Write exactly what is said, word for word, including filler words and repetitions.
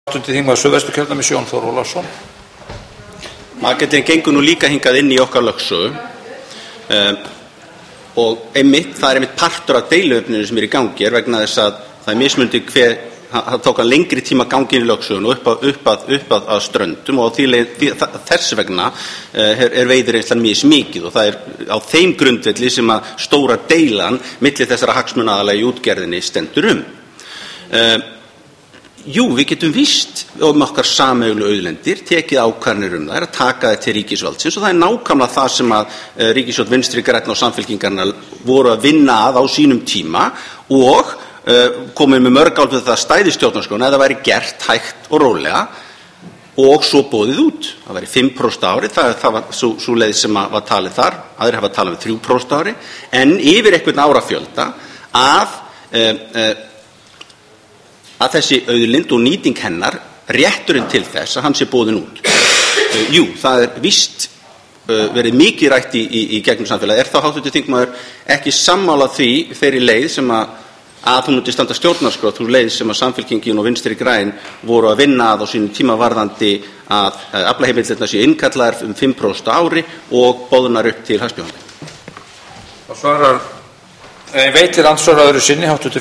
áttundi þingmaður Suðvesturkjördæmis Jón Þór Ólafsson. Marketing gengur nú líka hingað inn í okkar lögsögu um, og einmitt, það er einmitt partur af deiluefninu sem er í gangi er vegna þess að það er mismunandi hver, það tók að lengri tíma gangi inn í lögsögun og upp að, upp að, upp að, að ströndum og því, því, þess vegna uh, er, er veiðireynslan mismikið og það er á þeim grundvelli sem að stóra deilan milli þessara hagsmunaaðila í útgerðinni stendur um. Uh, Jú, við getum víst um okkar sameiginlegu auðlindir, tekið ákvarðanir um það, er að taka það til ríkisvaldsins og það er nákvæmlega það sem að uh, ríkisstjórn Vinstri grænna og Samfylkingarinnar voru að vinna að á sínum tíma og uh, komið með mörg álfið það stæði stjórnarskrána eða væri gert hægt og rólega og svo boðið út. Það væri fimm prósent ári, það, það var svo, svo leið sem að, var talið þar, aðrir hafa talið með þrjú prósent ári, en yfir einhvern árafjölda að uh, uh, að þessi auðlind og nýting hennar rétturinn til þess að hann sé boðin út. Uh, jú, það er víst uh, verið mikið rætt í, í, í gegnum samfélagi. Er þá háttvirtur þingmaður ekki sammála því þeirri leið sem að, að þú mútti standa stjórnarskrá, þú leið sem að Samfylkingin og Vinstri græn voru að vinna að á sínum tíma varðandi að uh, aflaheimildirnar séu innkallaðar um fimm prósent ári og boðnar upp til hagsbjóðandi. Það svarar, veitir andsvar öðru sinni háttvirtur